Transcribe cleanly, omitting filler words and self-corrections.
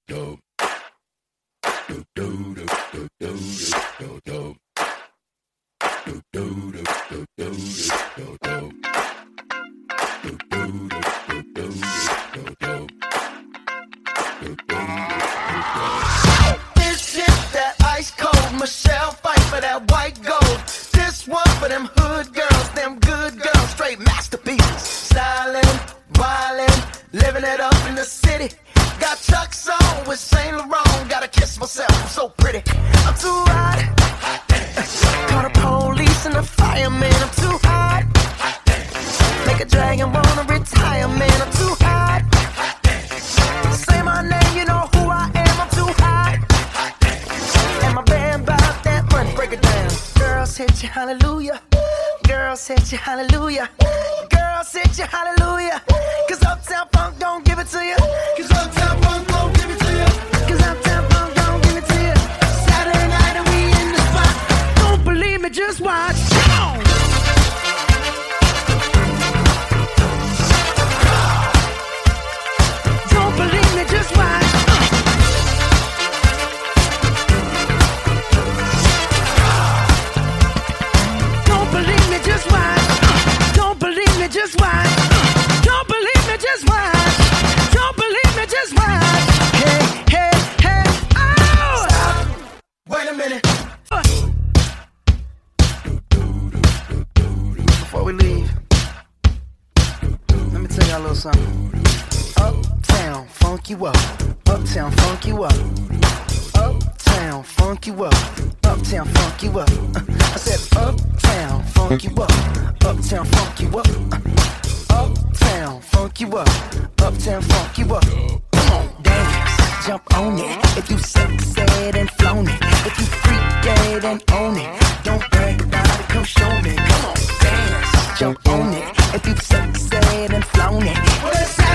This shit that ice cold. Michelle fight for that white gold. This one for them hood girls, them good girls, straight masterpieces. Stylin', wildin', living it up in the city. Got Chuck's on with Saint Laurent. Gotta kiss myself, I'm so pretty. I'm too hot. Call the police and the fireman. I'm too hot. Make a dragon wanna retire, man. I'm too hot. Say my name, you know who I am. I'm too hot. And my band bout that money. Break it down. Girls hit you, hallelujah. Girls hit you, hallelujah. Girls hit you, hallelujah. Cause Uptown Funk don't give it to you. Cause Uptown Funk don't give it to you. Cause Uptown Funk don't give it to you. Saturday night and we in the spot. Don't believe me, just watch. Don't believe me, just watch. Don't believe me, just watch. Don't believe me, just watch. Don't believe me, just watch. Don't believe me, just watch. Hey, hey, hey, oh! Stop. Wait a minute. Before we leave, let me tell y'all a little something. Uptown, funk you up. Uptown, funk you up. Uptown, funk you up. Uptown, funk you up. I said uptown, funk you up. Uptown, funk you up. Uptown, funk you up. Uptown, funk you up. Come on, dance, jump on it. If you sexed and flown it. If you freak dead and own it. Don't brag about it, come show me. Come on, dance, jump on it. If you sexed and flown it. Well,